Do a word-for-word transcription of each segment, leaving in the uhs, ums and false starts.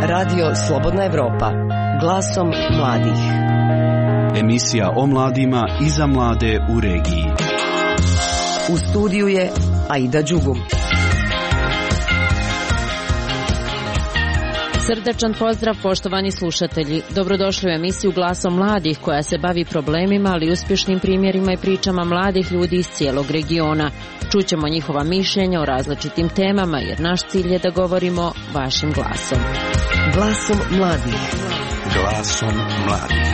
Radio Slobodna Evropa, glasom mladih. Emisija o mladima i za mlade u regiji. U studiju je Aida Đugum. Srdačan pozdrav, poštovani slušatelji. Dobrodošli u emisiju Glasom mladih koja se bavi problemima, ali uspješnim primjerima i pričama mladih ljudi iz cijelog regiona. Čućemo njihova mišljenja o različitim temama jer naš cilj je da govorimo vašim glasom. Glasom mladih. Glasom mladih.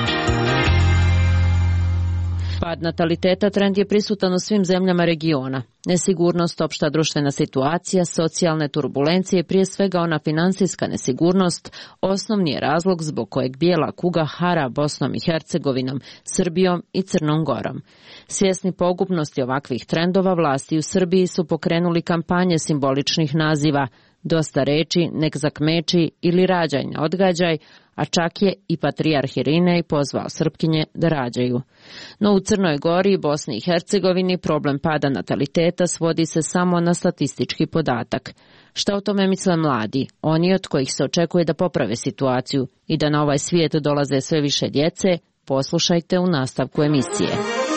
Pad nataliteta trend je prisutan u svim zemljama regiona. Nesigurnost, opšta društvena situacija, socijalne turbulencije, prije svega ona finansijska nesigurnost, osnovni je razlog zbog kojeg bijela kuga hara Bosnom i Hercegovinom, Srbijom i Crnom Gorom. Svjesni pogubnosti ovakvih trendova, vlasti u Srbiji su pokrenuli kampanje simboličnih naziva Dosta reči, nek zakmeči ili rađaj ne odgađaj, a čak je i patrijarh Irinej pozvao Srpkinje da rađaju. No u Crnoj Gori i Bosni i Hercegovini problem pada nataliteta svodi se samo na statistički podatak. Šta o tome misle mladi, oni od kojih se očekuje da poprave situaciju i da na ovaj svijet dolaze sve više djece? Poslušajte u nastavku emisije.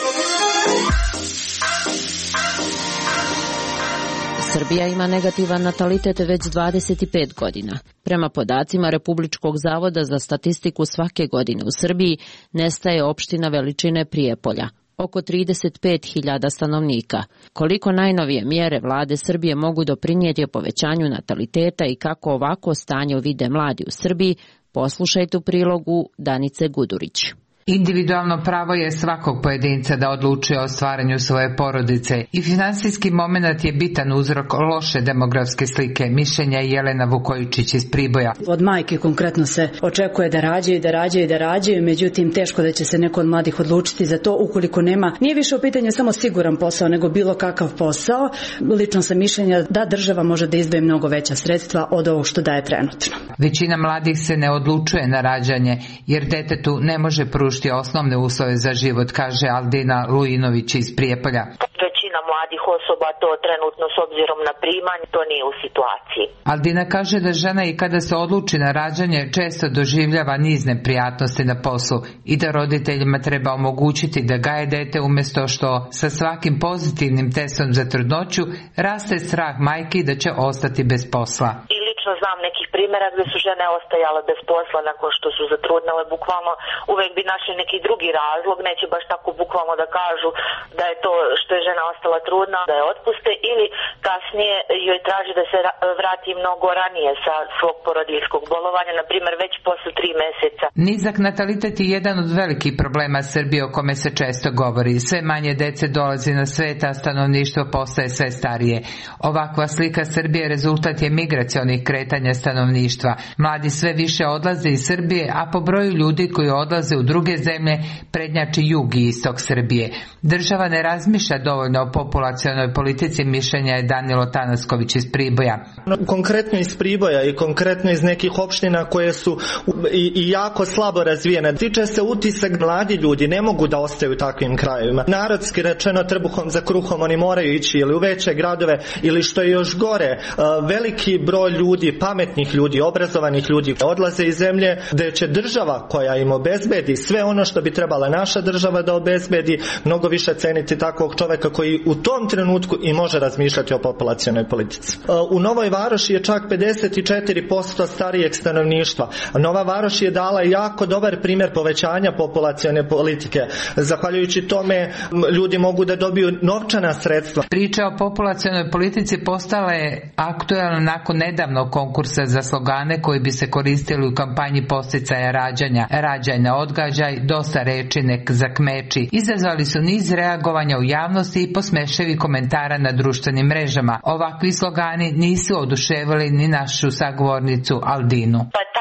Srbija ima negativan natalitet već dvadeset pet godina. Prema podacima Republičkog zavoda za statistiku svake godine u Srbiji nestaje opština veličine Prijepolja, oko trideset pet hiljada stanovnika. Koliko najnovije mjere vlade Srbije mogu doprinijeti povećanju nataliteta i kako ovako stanje vide mladi u Srbiji, poslušajte u prilogu Danice Gudurić. Individualno pravo je svakog pojedinca da odlučuje o stvaranju svoje porodice i finansijski moment je bitan uzrok loše demografske slike, mišljenja Jelena Vukojičić iz Priboja. Od majke konkretno se očekuje da rađaju, da rađaju, da rađaju, međutim teško da će se neko od mladih odlučiti za to ukoliko nema. Nije više u pitanju samo siguran posao, nego bilo kakav posao. Lično sam mišljenja da država može da izdvoji mnogo veća sredstva od ovog što daje trenutno. Većina mladih se ne odlučuje na rađanje jer detetu ne može pružiti osnovne uslove za život, kaže Aldina Lujinović iz Prijepolja. Većina mladih osoba to trenutno s obzirom na primanje to nije u situaciji. Aldina kaže da žena i kada se odluči na rađanje često doživljava niz neprijatnosti na poslu i da roditeljima treba omogućiti da gaje dete umjesto što sa svakim pozitivnim testom za trudnoću raste strah majki da će ostati bez posla. Znam nekih primjera gdje su žene ostajale bez posla nakon što su zatrudnile, bukvalno uvijek bi našli neki drugi razlog, neće baš tako bukvalno da kažu da je to što je žena ostala trudna, da je otpuste ili kasnije joj traži da se vrati mnogo ranije sa svog porodiljskog bolovanja, na primjer već posle tri mjeseca. Nizak natalitet je jedan od velikih problema Srbije o kome se često govori. Sve manje dece dolazi na svet, a stanovništvo postaje sve starije. Ovakva slika Srbije rezultat je migracionih kretanja stanovništva. Mladi sve više odlaze iz Srbije, a po broju ljudi koji odlaze u druge zemlje prednjači jug i istok Srbije. Država ne razmišlja dovoljno o populacionoj politici, mišljenja je Danilo Tanasković iz Priboja. Konkretno iz Priboja i konkretno iz nekih opština koje su i, i jako slabo razvijene. Tiče se utisak, mladi ljudi ne mogu da ostaju u takvim krajevima. Narodski rečeno, trbuhom za kruhom oni moraju ići ili u veće gradove ili što je još gore, veliki broj ljudi, pametnih ljudi, obrazovanih ljudi odlaze iz zemlje gdje će država koja im obezbedi sve ono što bi trebala naša država da obezbedi, mnogo više ceniti takvog čovjeka koji u tom trenutku i može razmišljati o populacionoj politici. U Novoj Varoši je čak pedeset četiri posto starijeg stanovništva. Nova Varoš je dala jako dobar primjer povećanja populacione politike. Zahvaljujući tome ljudi mogu da dobiju novčana sredstva. Priča o populacionoj politici postala je aktualna nakon nedavnog konkursa za slogane koji bi se koristili u kampanji podsticaja rađanja. Rađaj ne odgađaj, dosta reči nek zakmeči. Izazvali su niz reagovanja u javnosti i posmeševi komentara na društvenim mrežama. Ovakvi slogani nisu oduševili ni našu sagovornicu Aldinu. Pa ta kampanja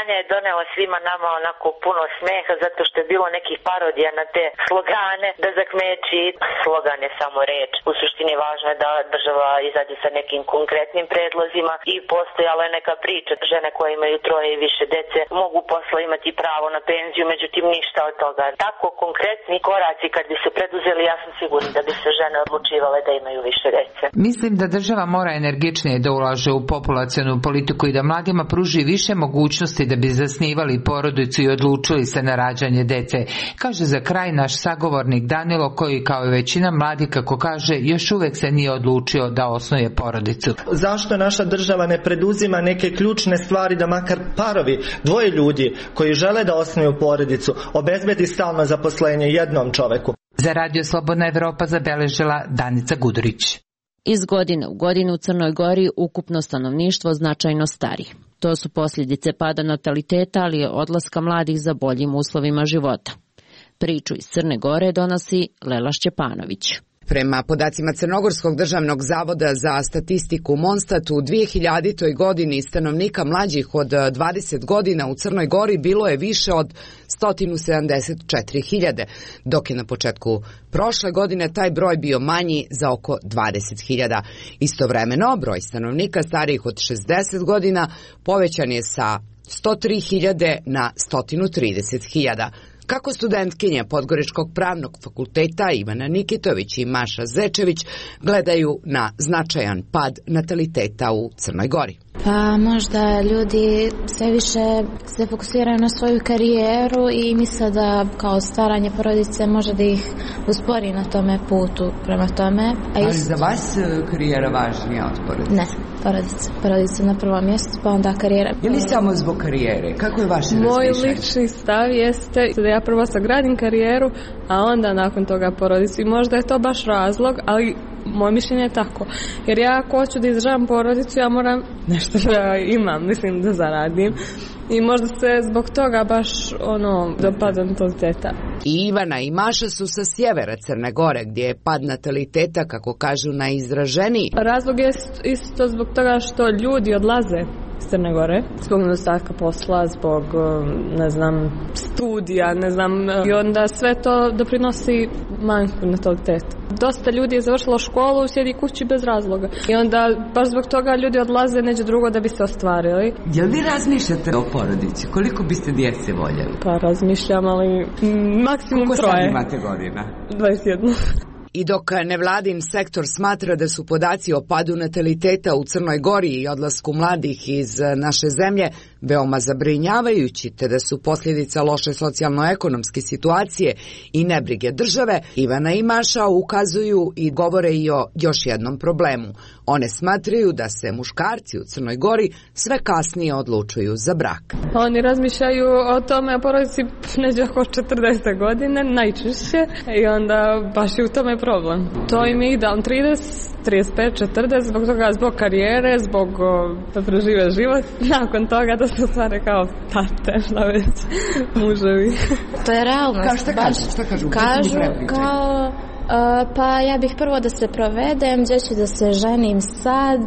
kampanja je doneo svima nama onako puno smeha zato što je bilo nekih parodija na te slogane, da zakmeći slogan je samo reč. U suštini važno je da država izađe sa nekim konkretnim predlozima i postojala je neka priča. Žene koje imaju troje i više dece mogu posle imati pravo na penziju, međutim ništa od toga. Tako konkretni koraci kad bi se preduzeli, ja sam sigurna da bi se žene odlučivale da imaju više dece. Mislim da država mora energičnije da ulaže u populacionu politiku i da mladima pruži više mogućnosti da bi zasnivali porodicu i odlučili se na rađanje dece, kaže za kraj naš sagovornik Danilo, koji kao i većina mladih, kako kaže, još uvek se nije odlučio da osnuje porodicu. Zašto naša država ne preduzima neke ključne stvari da makar parovi, dvoje ljudi koji žele da osnuju porodicu, obezbedi stalno zaposlenje jednom čoveku? Za Radio Slobodna Evropa zabeležila Danica Gudurić. Iz godine u godinu u Crnoj Gori ukupno stanovništvo značajno stari. To su posljedice pada nataliteta, ali i odlaska mladih za boljim uslovima života. Priču iz Crne Gore donosi Lela Šćepanović. Prema podacima Crnogorskog državnog zavoda za statistiku Monstat, u dvije hiljaditoj godini stanovnika mlađih od dvadeset godina u Crnoj Gori bilo je više od sto sedamdeset četiri hiljade, dok je na početku prošle godine taj broj bio manji za oko dvadeset hiljada. Istovremeno, broj stanovnika starijih od šezdeset godina povećan je sa sto tri hiljade na sto trideset hiljada. Kako studentkinje Podgoričkog pravnog fakulteta Ivana Nikitović i Maša Zečević gledaju na značajan pad nataliteta u Crnoj Gori? Pa možda ljudi sve više se fokusiraju na svoju karijeru i misle da kao stvaranje porodice može da ih uspori na tome putu prema tome. A ali za vas karijera važnija od porodice? Ne, porodice. Porodice na prvom mjestu, pa onda karijera. Je li samo zbog karijere? Kako je vaše razmišljanje? Moj lični stav jeste da ja prvo sagradim karijeru, a onda nakon toga porodicu. I možda je to baš razlog, ali moje mišljenje je tako. Jer ja ako hoću da izdržavam porodicu, ja moram nešto da imam, mislim da zaradim. I možda se zbog toga baš ono dopada nataliteta. I Ivana i Maša su sa sjevera Crne Gore, gdje je pad nataliteta, kako kažu, najizraženiji. Razlog je isto zbog toga što ljudi odlaze iz Crne Gore, zbog nedostatka posla, zbog, ne znam, studija, ne znam, i onda sve to doprinosi manjku nataliteta. Dosta ljudi je završilo školu, sjedi kući bez razloga. I onda baš zbog toga ljudi odlaze neđe drugo da bi se ostvarili. Jel vi razmišljate o porodici? Koliko biste djece voljeli? Pa razmišljam, ali maksimum troje. Koliko sad imate godina? dvadeset jedan. I dok nevladin sektor smatra da su podaci o padu nataliteta u Crnoj Gori i odlasku mladih iz naše zemlje veoma zabrinjavajući, te da su posljedica loše socijalno-ekonomske situacije i nebrige države, Ivana i Maša ukazuju i govore i o još jednom problemu. One smatraju da se muškarci u Crnoj Gori sve kasnije odlučuju za brak. Oni razmišljaju o tome o porodici neđe oko četrdeset godine, najčešće, i onda baš je u tome problem. To im je idealno trideset, trideset pet, četrdeset, zbog toga, zbog karijere, zbog da prežive život, nakon toga da se stvare kao tate, šta već, muževi. To je realnost. Kao šta kažu? Šta kažu? Kažu kao... Uh, pa ja bih prvo da se provedem, gdje ću da se ženim sad,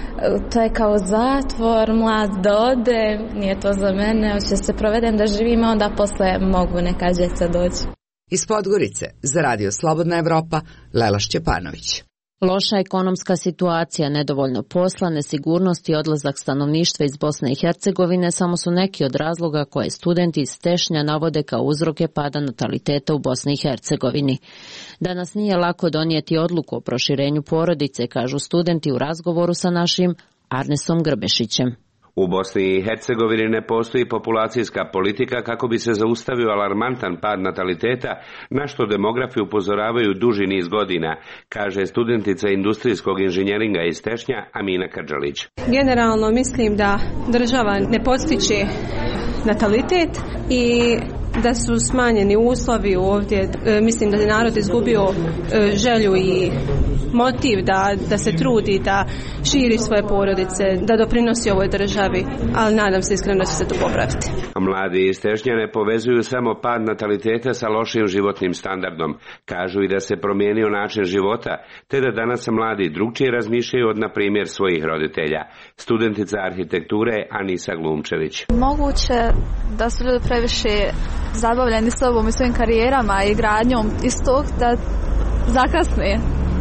to je kao zatvor, mlad da ode, nije to za mene, hoće se provedem da živim, onda posle mogu neka djeca doći. Iz Podgorice, za Radio Slobodna Evropa, Lela Šćepanović. Loša ekonomska situacija, nedovoljno posla, nesigurnost i odlazak stanovništva iz Bosne i Hercegovine samo su neki od razloga koje studenti iz Tešnja navode kao uzroke pada nataliteta u Bosni i Hercegovini. Danas nije lako donijeti odluku o proširenju porodice, kažu studenti u razgovoru sa našim Arnesom Grbešićem. U Bosni i Hercegovini ne postoji populacijska politika kako bi se zaustavio alarmantan pad nataliteta, na što demografi upozoravaju duži niz godina, kaže studentica industrijskog inženjeringa iz Tešnja Amina Kardžalić. Generalno mislim da država ne podstiče natalitet i da su smanjeni uslovi ovdje. E, mislim da je narod izgubio e, želju i motiv da, da se trudi, da širi svoje porodice, da doprinosi ovoj državi, ali nadam se iskreno da će se to popraviti. Mladi iz Tešnja ne povezuju samo pad nataliteta sa lošim životnim standardom. Kažu i da se promijenio način života, te da danas mladi drugčije razmišljaju od, na primjer, svojih roditelja. Studentica arhitekture Anisa Glumčević. Moguće da su ljudi previše zabavljeni sobom i svojim karijerama i gradnjom istog da zakasne,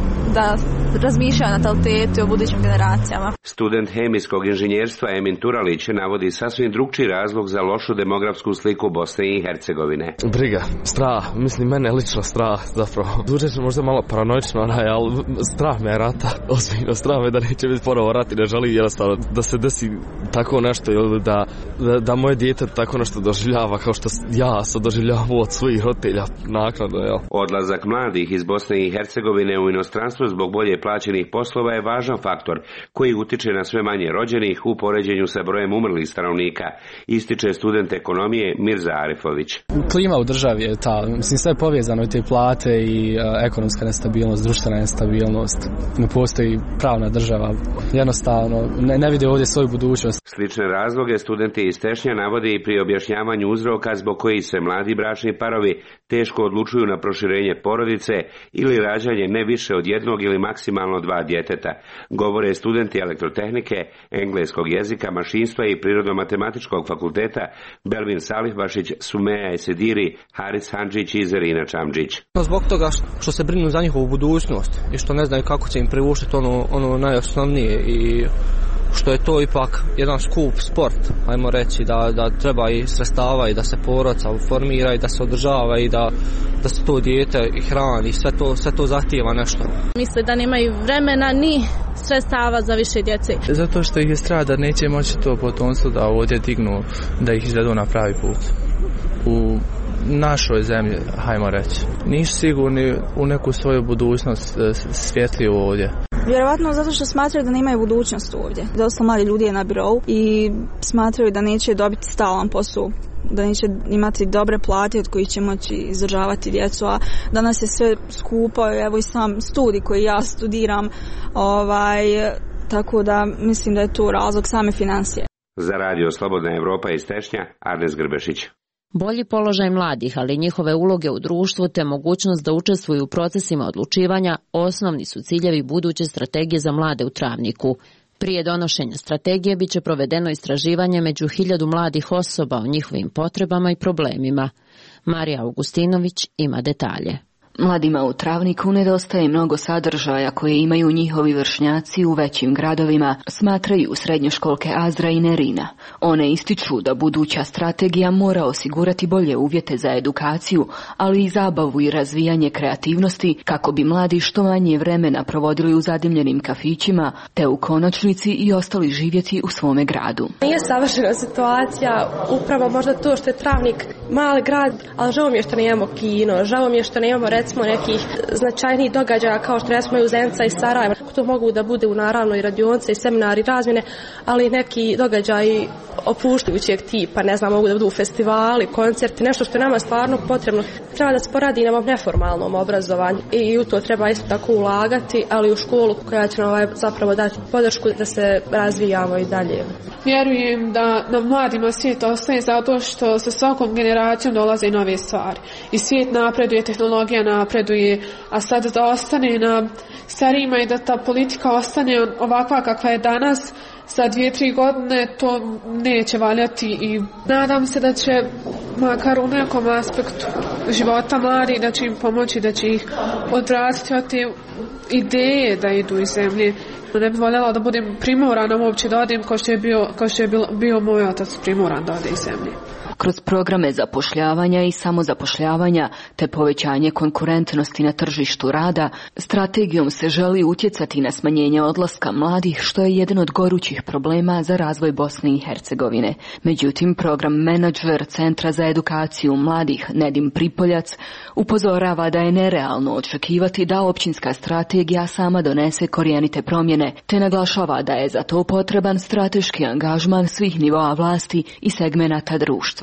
da razmišljaju o natalitetu i o budućim generacijama. Student hemijskog inženjerstva Emin Turalić navodi sasvim drugčiji razlog za lošu demografsku sliku Bosne i Hercegovine. Briga, strah, mislim mene lično strah zapravo. Zvučet će možda malo paranoično, ali strah me je rata, ozbiljno strah me da neće biti ponovo rat i ne želi jednostavno da se desi tako nešto ili da, da, da moje dijete tako nešto doživljava kao što ja sam doživljavao od svojih roditelja naknadno. Jel? Odlazak mladih iz Bosne i Hercegovine u inostranstvo zbog bolje plaćenih poslova je važan faktor koji utiče na sve manje rođenih u poređenju sa brojem umrlih stanovnika, ističe student ekonomije Mirza Arifović. Klima u državi je ta, mislim sve je povezano i te plate i uh, ekonomska nestabilnost, društvena nestabilnost, ne postoji pravna država, jednostavno ne, ne vide ovdje svoju budućnost. Slične razloge studenti iz Tešnja navode i pri objašnjavanju uzroka zbog kojih se mladi bračni parovi teško odlučuju na proširenje porodice ili rađanje ne više od jednog ili maksimalno dva djeteta. Govore studenti elektrotehnike, engleskog jezika, mašinstva i prirodno-matematičkog fakulteta Belvin Salihbašić, Sumeja Esediri, Haris Handžić i Zerina Čamđić. Zbog toga što se brinu za njihovu budućnost i što ne znaju kako će im privušiti ono, ono najosnovnije i što je to ipak jedan skup sport, ajmo reći, da, da treba i sredstava i da se porodica formira i da se održava i da, da se to dijete i hrani, sve to, sve to zahtijeva nešto. Misle da nemaju vremena ni sredstava za više djece. Zato što ih je strah da neće moći to potomstvo da ovdje dignu, da ih izvedu na pravi put. U našoj zemlji, hajmo reći. Nisu sigurni u neku svoju budućnost svjetliju ovdje. Vjerovatno zato što smatraju da nemaju budućnost ovdje. Dosta mladi ljudi je na birou i smatraju da neće dobiti stalan posao, da neće imati dobre plate od kojih će moći izdržavati djecu, a danas je sve skupo, evo i sam studij koji ja studiram, ovaj, tako da mislim da je to razlog same financije. Za radio Slobodna Evropa iz Tešnja, Arnes Grbešić. Bolji položaj mladih, ali i njihove uloge u društvu te mogućnost da učestvuju u procesima odlučivanja osnovni su ciljevi buduće strategije za mlade u Travniku. Prije donošenja strategije bit će provedeno istraživanje među hiljadu mladih osoba o njihovim potrebama i problemima. Marija Augustinović ima detalje. Mladima u Travniku nedostaje mnogo sadržaja koje imaju njihovi vršnjaci u većim gradovima, smatraju srednjoškolke Azra i Nerina. One ističu da buduća strategija mora osigurati bolje uvjete za edukaciju, ali i zabavu i razvijanje kreativnosti kako bi mladi što manje vremena provodili u zadimljenim kafićima, te u konačnici i ostali živjeti u svome gradu. Nije savršena situacija, upravo možda to što je Travnik mali grad, ali žao mi je što nemamo kino, žao mi je što nemamo recimo nekih značajnijih događaja kao što recimo u Zenica i Sarajeva. To mogu da bude u naravno i radionice i seminari i razmjene, ali neki događaji opuštajućeg tipa, ne znam, mogu da budu festivali, koncerti, nešto što je nama stvarno potrebno. Treba da se poradi na ovom neformalnom obrazovanju i u to treba isto tako ulagati, ali u školu koja će nam ovaj zapravo dati podršku da se razvijamo i dalje. Vjerujem da nam mladima svijet ostaje zato što sa svakom generacijom dolaze i nove stvari. I svijet napreduje, tehnologija napreduje, a sad da ostane na starijima i da ta politika ostane ovakva kakva je danas, za dvije, tri godine to neće valjati i nadam se da će makar u nekom aspektu života mladi da će im pomoći, da će ih odvratiti od te ideje da idu iz zemlje. Ne bih voljela da budem primorana uopće da odim kao što je bio, kao što je bio, bio moj otac primoran da ode iz zemlje. Kroz programe zapošljavanja i samozapošljavanja te povećanje konkurentnosti na tržištu rada, strategijom se želi utjecati na smanjenje odlaska mladih, što je jedan od gorućih problema za razvoj Bosne i Hercegovine. Međutim, program menadžer Centra za edukaciju mladih Nedim Pripoljac upozorava da je nerealno očekivati da općinska strategija sama donese korijenite promjene, te naglašava da je za to potreban strateški angažman svih nivoa vlasti i segmenata društva.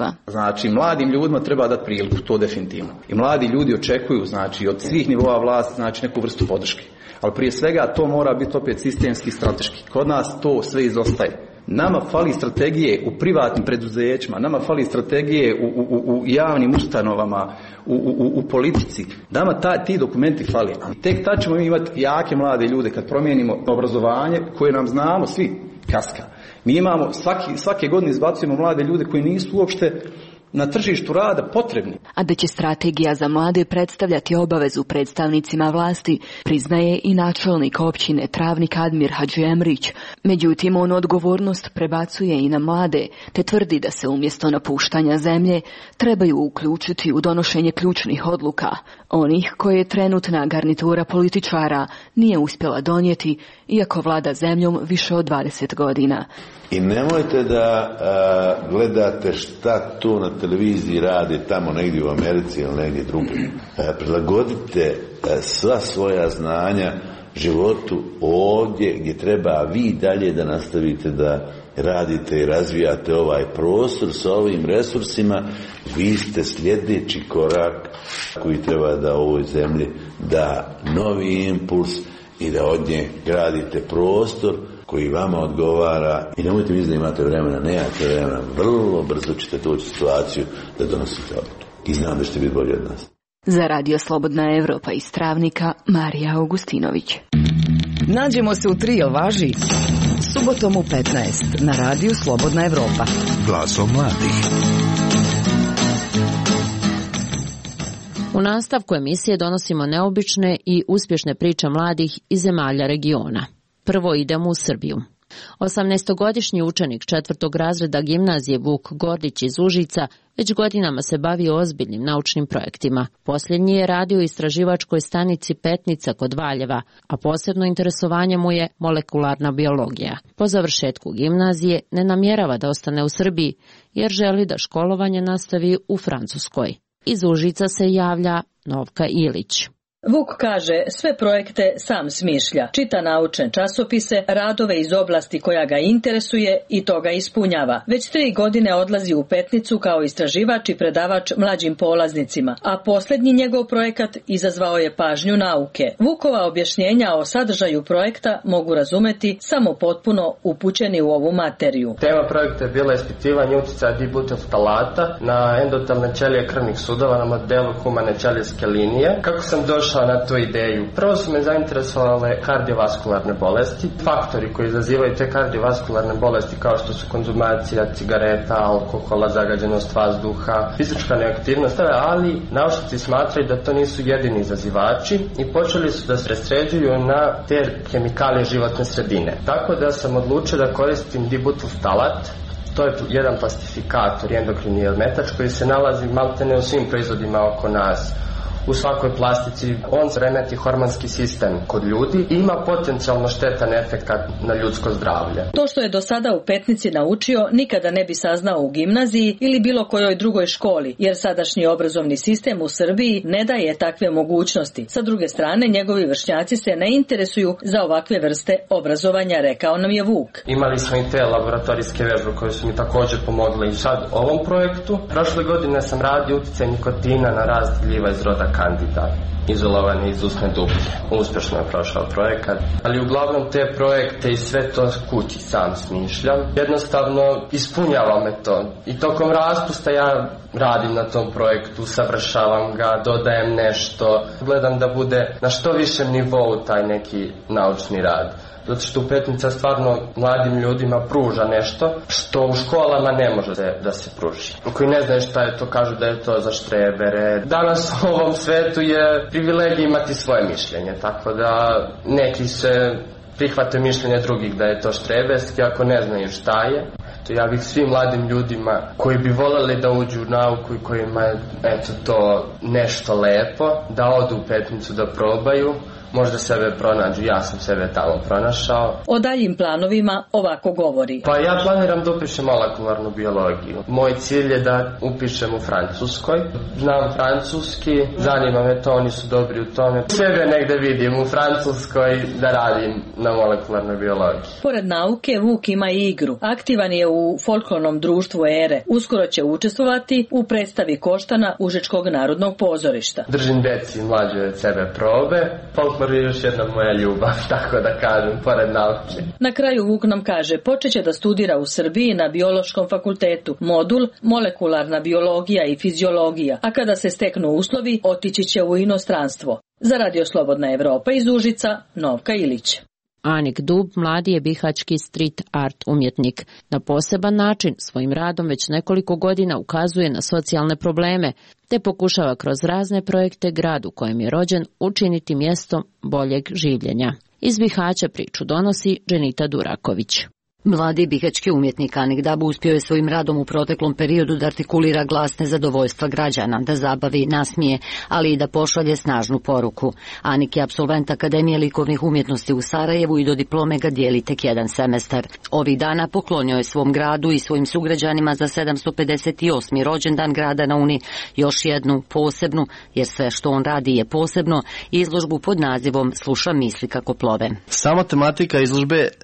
društva. Znači, mladim ljudima treba dati priliku, to definitivno. I mladi ljudi očekuju, znači, od svih nivoa vlasti, znači, neku vrstu podrške. Ali prije svega to mora biti opet sistemski, strateški. Kod nas to sve izostaje. Nama fali strategije u privatnim preduzećima, nama fali strategije u, u, u javnim ustanovama, u, u, u politici. Nama ta, ti dokumenti fali. I tek tad ćemo imati jake mlade ljude kad promijenimo obrazovanje koje nam znamo svi kaska. Mi imamo, svaki, svake godine izbacujemo mlade ljude koji nisu uopšte na tržištu rada potrebni. A da će strategija za mlade predstavljati obavezu predstavnicima vlasti, priznaje i načelnik općine Travnik Admir Hadžiemrić. Međutim, on odgovornost prebacuje i na mlade, te tvrdi da se umjesto napuštanja zemlje trebaju uključiti u donošenje ključnih odluka, onih koje trenutna garnitura političara nije uspjela donijeti, iako vlada zemljom više od dvadeset godina. I nemojte da a, gledate šta to na televiziji radi tamo negdje u Americi ili negdje drugdje. Prilagodite a, sva svoja znanja životu ovdje gdje treba vi dalje da nastavite da radite i razvijate ovaj prostor sa ovim resursima. Vi ste sljedeći korak koji treba da ovoj zemlji da novi impuls i da od nje gradite prostor koji vama odgovara. I nemojte misliti da imate vremena, nemate vremena, vrlo brzo ćete doći u situaciju da donosite odluku. I znam da ćete biti bolji od nas. Za Radio Slobodna Evropa iz Travnika, Marija Augustinović. Nađemo se u Trio važi subotom u petnaest na Radiju Slobodna Evropa. Glasom mladih. U nastavku emisije donosimo neobične i uspješne priče mladih iz zemalja regiona. Prvo idemo u Srbiju. osamnaestogodišnji učenik četvrtog razreda gimnazije Vuk Gordić iz Užica već godinama se bavi ozbiljnim naučnim projektima. Posljednji je radio u istraživačkoj stanici Petnica kod Valjeva, a posebno interesovanje mu je molekularna biologija. Po završetku gimnazije ne namjerava da ostane u Srbiji, jer želi da školovanje nastavi u Francuskoj. Iz Užica se javlja Novka Ilić. Vuk kaže, sve projekte sam smišlja, čita naučne časopise, radove iz oblasti koja ga interesuje i to ga ispunjava. Već tri godine odlazi u Petnicu kao istraživač i predavač mlađim polaznicima, a posljednji njegov projekat izazvao je pažnju nauke. Vukova objašnjenja o sadržaju projekta mogu razumeti samo potpuno upućeni u ovu materiju. Tema projekta je bila ispitivanje utjecaja dibutylftalata na endotelne ćelije krvnih sudova na modelu humane ćelijske linije. Kako sam došao na tu ideju? Prvo su me zainteresovale kardiovaskularne bolesti, faktori koji izazivaju te kardiovaskularne bolesti kao što su konzumacija cigareta, alkohola, zagađenost vazduha, fizička neaktivnost, ali naučnici smatraju da to nisu jedini izazivači i počeli su da se presređuju na te hemikalije životne sredine. Tako da sam odlučio da koristim dibutylftalat. To je jedan plastifikator, endokrini ometač koji se nalazi maltene u svim proizvodima oko nas. U svakoj plastici on remeti hormonski sistem kod ljudi i ima potencijalno štetan efekt na ljudsko zdravlje. To što je do sada u Petnici naučio nikada ne bi saznao u gimnaziji ili bilo kojoj drugoj školi, jer sadašnji obrazovni sistem u Srbiji ne daje takve mogućnosti. Sa druge strane, njegovi vršnjaci se ne interesuju za ovakve vrste obrazovanja, rekao nam je Vuk. Imali smo i te laboratorijske vežbe koje su mi također pomogle i sad ovom projektu. Prošle godine sam radio utjecaj nikotina na rast gljiva iz roda Candida, izolovani iz usne dublje. Uspješno je prošao projekat, ali uglavnom te projekte i sve to kući sam smišljam. Jednostavno ispunjava me to i tokom raspusta ja radim na tom projektu, savršavam ga, dodajem nešto, gledam da bude na što višem nivou taj neki naučni rad. Zato što u Petnica stvarno mladim ljudima pruža nešto što u školama ne može da se pruži. Koji ne znaju šta je to, kažu da je to za štrebere. Danas u ovom svetu je privilegija imati svoje mišljenje, tako da neki se prihvate mišljenje drugih da je to štreberski ako ne znaju šta je. To ja bih svim mladim ljudima koji bi voljeli da uđu u nauku i kojima je eto to nešto lepo, da odu u Petnicu da probaju, možda sebe pronađu, ja sam sebe tamo pronašao. O daljim planovima ovako govori. Pa ja planiram da upišem molekularnu biologiju. Moj cilj je da upišem u Francuskoj. Znam francuski, zanima me to, oni su dobri u tome. Sebe negde vidim u Francuskoj da radim na molekularnoj biologiji. Pored nauke, Vuk ima i igru. Aktivan je u folklornom društvu Ere. Uskoro će učestvovati u predstavi Koštana Užičkog narodnog pozorišta. Držim deci mlađe od sebe probe. Folklor je još jedna moja ljubav, tako da kažem, pored nauke. Na kraju Vuk nam kaže, počeće da studira u Srbiji na biološkom fakultetu modul molekularna biologija i fiziologija, a kada se steknu uslovi, otići će u inostranstvo. Za Radio Slobodna Evropa iz Užica, Novka Ilić. Anik Dub mladi je bihaćki street art umjetnik. Na poseban način svojim radom već nekoliko godina ukazuje na socijalne probleme, te pokušava kroz razne projekte grad u kojem je rođen učiniti mjestom boljeg življenja. Iz Bihaća priču donosi Dženita Duraković. Mladi bihaćki umjetnik Anik Dab uspio je svojim radom u proteklom periodu da artikulira glas nezadovoljstva građana, da zabavi, nasmije, ali i da pošalje snažnu poruku. Anik je apsolvent Akademije likovnih umjetnosti u Sarajevu i do diplome ga dijeli tek jedan semestar. Ovih dana poklonio je svom gradu i svojim sugrađanima za sedamsto pedeset osmi rođendan grada na Uni još jednu posebnu, jer sve što on radi je posebno, izložbu pod nazivom Sluša misli kako plove. Sama tematika izložbe e...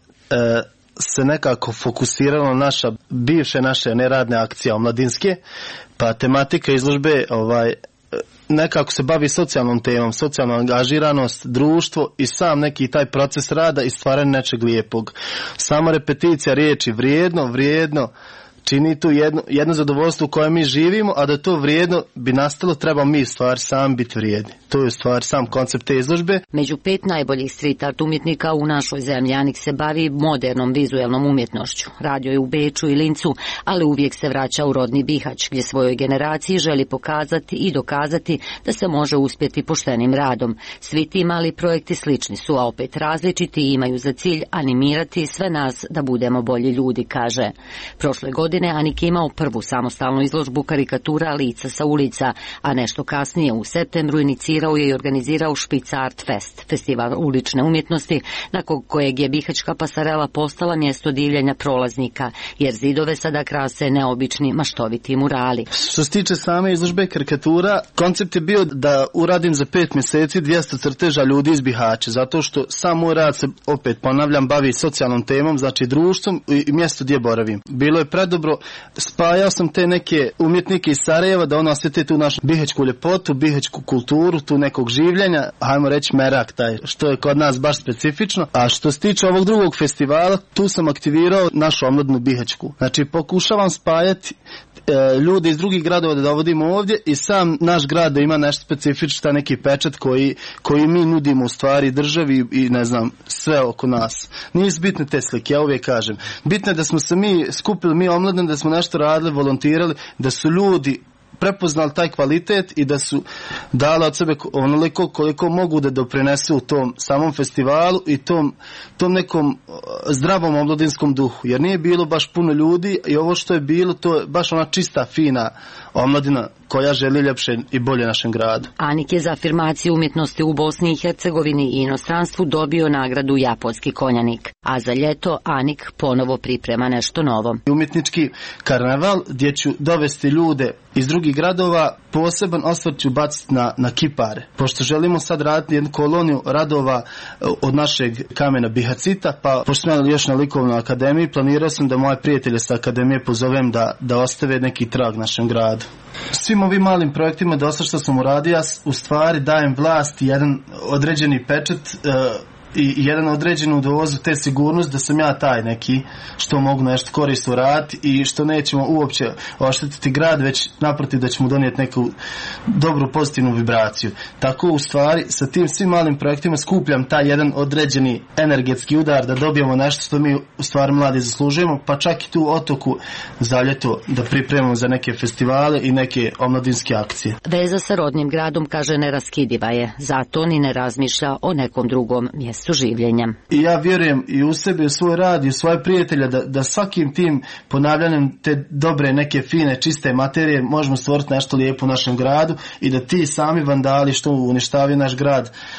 se nekako fokusiralo naša bivše naše neradne akcije omladinske, pa tematika izložbe ovaj nekako se bavi socijalnom temom, socijalna angažiranost, društvo i sam neki taj proces rada i stvaranje nečeg lijepog. Sama repeticija riječi vrijedno, vrijedno čini tu jedno, jedno zadovoljstvo u kojem mi živimo, a da to vrijedno bi nastalo, treba mi stvar sam biti vrijedni. To je stvar sam koncept te izložbe. Među pet najboljih street art umjetnika u našoj zemlji Anik se bavi modernom vizuelnom umjetnošću. Radio je u Beču i Lincu, ali uvijek se vraća u rodni Bihać, gdje svojoj generaciji želi pokazati i dokazati da se može uspjeti poštenim radom. Svi ti mali projekti slični su, a opet različiti i imaju za cilj animirati sve nas da budemo bolji ljudi, kaže. Prošle godine Anik je imao prvu samostalnu izložbu karikatura lica sa ulica, a nešto kasnije u septembru inicirao je i organizirao Špica Art Fest, festival ulične umjetnosti, nakon kojeg je bihaćka pasarela postala mjesto divljenja prolaznika, jer zidove sada krase neobični maštoviti murali. Što se tiče same izložbe karikatura, koncept je bio da uradim za pet mjeseci dvjesto crteža ljudi iz Bihaća, zato što sam moj rad se, opet ponavljam, bavi socijalnom temom, znači društvom i mjesto gdje boravim. Bilo je predobro, spajao sam te neke umjetnike iz Sarajeva da ono osjete tu našu bihaćku ljepotu, bihaćku kulturu, tu nekog življenja, hajmo reći merak taj, što je kod nas baš specifično. A što se tiče ovog drugog festivala, tu sam aktivirao našu omladnu bihaćku. Znači pokušavam spajati e, ljude iz drugih gradova da dovodimo ovdje i sam naš grad da ima nešto specifično, neki pečat koji, koji mi nudimo u stvari državi i ne znam, sve oko nas. Nije bitne te slike, ja uvijek kažem. Bitno je da smo se mi skupili, mi omladni, da smo nešto radili, volontirali, da su ljudi prepoznali taj kvalitet i da su dali od sebe onoliko koliko mogu da doprinesu u tom samom festivalu i tom, tom nekom zdravom omladinskom duhu. Jer nije bilo baš puno ljudi i ovo što je bilo, to je baš ona čista, fina omladina koja želi ljepše i bolje našem gradu. Anik je za afirmaciju umjetnosti u Bosni i Hercegovini i inostranstvu dobio nagradu Japonski konjanik, a za ljeto Anik ponovo priprema nešto novo. Umjetnički karneval gdje ću dovesti ljude iz drugih gradova, poseban osvrt ću baciti na, na kipare. Pošto želimo sad raditi jednu koloniju radova od našeg kamena Bihacita, pa pošto sam još na likovnoj akademiji, planirao sam da moje prijatelje sa akademije pozovem da, da ostave neki trag našem gradu. Svim ovim malim projektima do sada što sam uradio, ja u stvari dajem vlast jedan određeni pečat uh, i jedan određenu dozu te sigurnost da sam ja taj neki što mogu nešto korisno raditi i što nećemo uopće oštetiti grad, već naprotiv da ćemo donijeti neku dobru pozitivnu vibraciju. Tako u stvari sa tim svim malim projektima skupljam taj jedan određeni energetski udar da dobijemo nešto što mi u stvari mladi zaslužujemo, pa čak i tu otoku za ljeto da pripremamo za neke festivale i neke omladinske akcije. Veza sa rodnim gradom, kaže, neraskidiva je, zato ni ne razmišlja o nekom drugom mjestu življenja. I ja vjerujem i u sebi, u svoj rad i u svoje prijatelja da, da svakim tim ponavljanjem te dobre, neke fine, čiste materije možemo stvoriti nešto lijepo u našem gradu i da ti sami vandali što uništavaju naš grad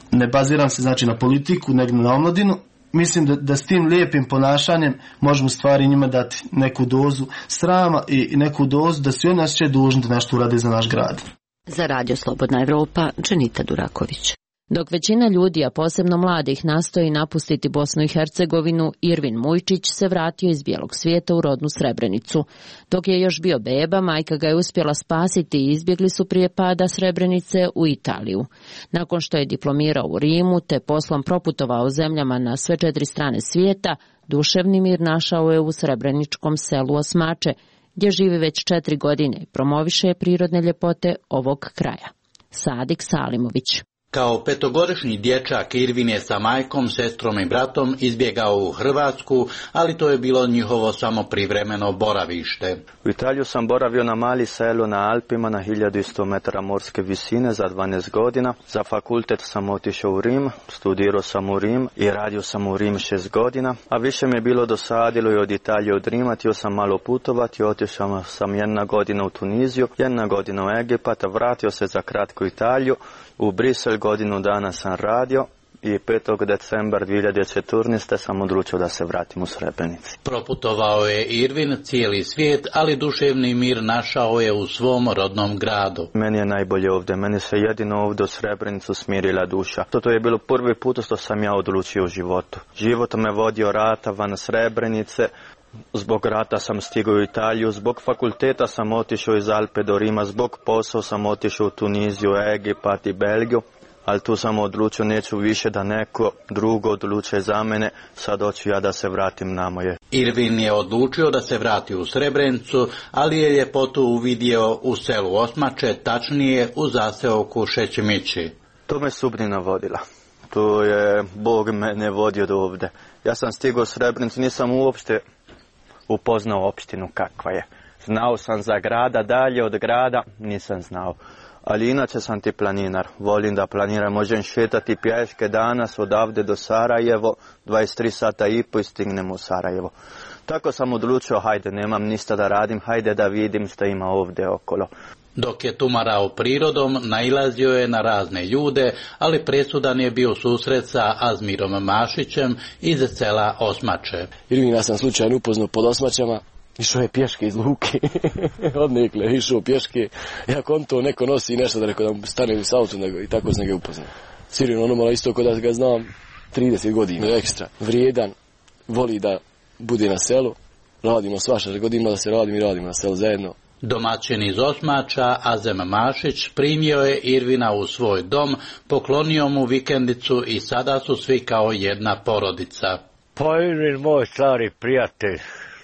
ne baziram se znači na politiku, nego na omladinu. Mislim da, da s tim lijepim ponašanjem možemo stvari njima dati neku dozu srama i, i neku dozu da svi oni osjećaju dužni da nešto urade za naš grad. Za Radio Slobodna Evropa, Dženita Duraković. Dok većina ljudi, a posebno mladih, nastoji napustiti Bosnu i Hercegovinu, Irvin Mujčić se vratio iz bijelog svijeta u rodnu Srebrenicu. Dok je još bio beba, majka ga je uspjela spasiti i izbjegli su prije pada Srebrenice u Italiju. Nakon što je diplomirao u Rimu te poslom proputovao zemljama na sve četiri strane svijeta, duševni mir našao je u srebreničkom selu Osmače, gdje živi već četiri godine i promoviše prirodne ljepote ovog kraja. Sadik Salimović. Kao petogodišnji dječak Irvin je sa majkom, sestrom i bratom izbjegao u Hrvatsku, ali to je bilo njihovo samo privremeno boravište. U Italiju sam boravio na mali selu na Alpima na hiljadu sto metara morske visine za dvanaest godina. Za fakultet sam otišao u Rim, studirao sam u Rim i radio sam u Rim šest godina, a više mi je bilo dosadilo i od Italije od Rima, htio sam malo putovati, otišao sam jedna godina u Tuniziju, jedna godina u Egipat, vratio se za kratku Italiju. U Brisel godinu dana sam radio i petog decembra dvije hiljade četrnaeste sam odlučio da se vratim u Srebrenici. Proputovao je Irvin cijeli svijet, ali duševni mir našao je u svom rodnom gradu. Meni je najbolje ovdje, meni se jedino ovdje u Srebrenicu smirila duša. To je bilo prvi put što sam ja odlučio u životu. Život me vodio rata van Srebrenice. Zbog rata sam stigao u Italiju, zbog fakulteta sam otišao iz Alpe do Rima, zbog posao sam otišao u Tuniziju, Egipat i Belgiju, ali tu sam odlučio neću više da neko drugo odluče za mene, sad hoću ja da se vratim na moje. Irvin je odlučio da se vrati u Srebrenicu, ali je ljepotu uvidio u selu Osmače, tačnije u zaseoku Šećimići. To me sudbina vodila. To je Bog mene vodio do ovdje. Ja sam stigao u Srebrenicu, nisam uopšte upoznao opštinu kakva je. Znao sam za grada, dalje od grada nisam znao. Ali inače sam ti planinar. Volim da planiram, možem šetati pješke danas odavde do Sarajevo, dvadeset tri sata i po i stignem u Sarajevo. Tako sam odlučio, hajde, nemam ništa da radim, hajde da vidim što ima ovdje okolo. Dok je tumarao prirodom, nailazio je na razne ljude, ali presudan je bio susret sa Azmirom Mašićem iz sela Osmače. Irvina sam slučajno upoznao pod Osmačama, išao je pješke iz Luke, odnekle, išao pješke, jako on to neko nosi nešto da rekao da stane s autom, nego i tako sam ga upoznao. Sirin ono malo isto kod da ga znam, trideset godina, ekstra, vrijedan, voli da bude na selu, radimo svašta, godinima da se radimo i radimo na selu zajedno. Domaćin iz Osmača, Azem Mašić, primio je Irvina u svoj dom, poklonio mu vikendicu i sada su svi kao jedna porodica. Pa Irvin, moj stari prijatelj,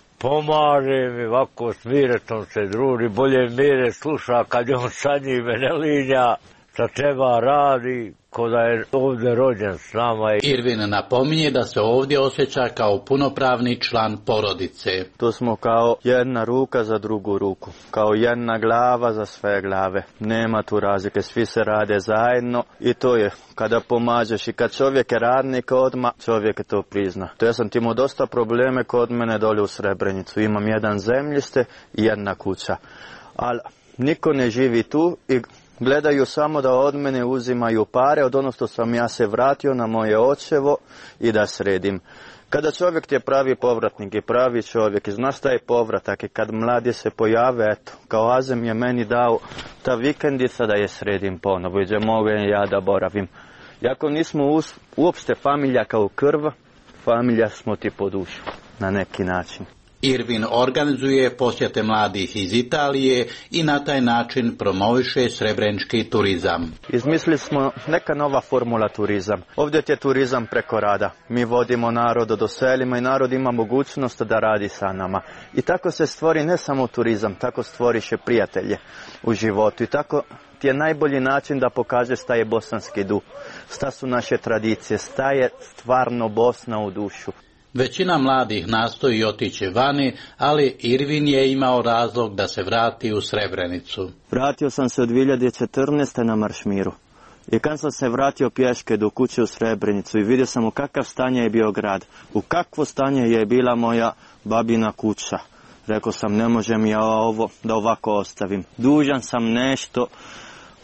pomaže mi, ovako s Miretom se druži, bolje Mire sluša kad je on sa njime ne linja, sa treba radi, ko da je ovdje rođen s nama. Irvin napominje da se ovdje osjeća kao punopravni član porodice. Tu smo kao jedna ruka za drugu ruku, kao jedna glava za sve glave. Nema tu razlike, svi se rade zajedno i to je kada pomažeš i kad čovjek je radnik odmah, čovjek to prizna. To ja sam imao dosta probleme kod mene dolje u Srebrenicu. Imam jedan zemljište i jedna kuća, ali niko ne živi tu i gledaju samo da od mene uzimaju pare od ono što sam ja se vratio na moje očevo i da sredim. Kada čovjek ti je pravi povratnik i pravi čovjek i znaš taj povratak i kad mladi se pojave, eto, kao Azem je meni dao ta vikendica da je sredim ponovo i da mogu ja da boravim. Iako nismo uopšte familija kao krv, familija smo ti po dušu na neki način. Irvin organizuje posjete mladih iz Italije i na taj način promoviše srebrenički turizam. Izmislili smo neka nova formula turizam. Ovdje je turizam preko rada. Mi vodimo narod do selima i narod ima mogućnost da radi sa nama. I tako se stvori ne samo turizam, tako stvoriše prijatelje u životu. I tako ti je najbolji način da pokaže šta je bosanski duh, šta su naše tradicije, šta je stvarno Bosna u dušu. Većina mladih nastoji otići vani, ali Irvin je imao razlog da se vrati u Srebrenicu. Vratio sam se od dvije hiljade četrnaeste na Maršmiru. I kad sam se vratio pješke do kuće u Srebrenicu i vidio sam u kakav stanje je bio grad, u kakvo stanje je bila moja babina kuća. Rekao sam, ne možem ja ovo da ovako ostavim. Dužan sam nešto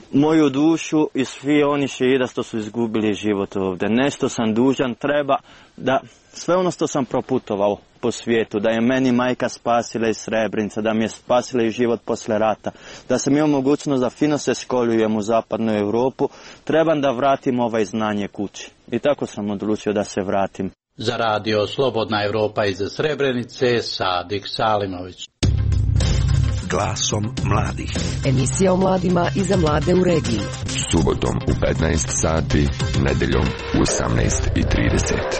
moju dušu i svi oni šehida što su izgubili život ovdje. Nešto sam dužan, treba da sve ono što sam proputovao po svijetu, da je meni majka spasila iz Srebrenica, da mi je spasila i život posle rata, da sam imao mogućnost da fino se školujem u zapadnu Europu, trebam da vratim ovaj znanje kući. I tako sam odlučio da se vratim. Za radio Slobodna Europa iz Srebrenice, Sadik Salimović. Glasom mladih. Emisija o mladima i za mlade u regiji. Subotom u petnaest sati, nedeljom u osamnaest i trideset.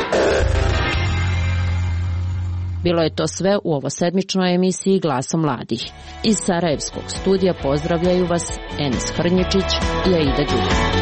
Bilo je to sve u ovosedmičnoj emisiji Glasom mladih. Iz Sarajevskog studija pozdravljaju vas Enis Hrnječić i Aida Đurić.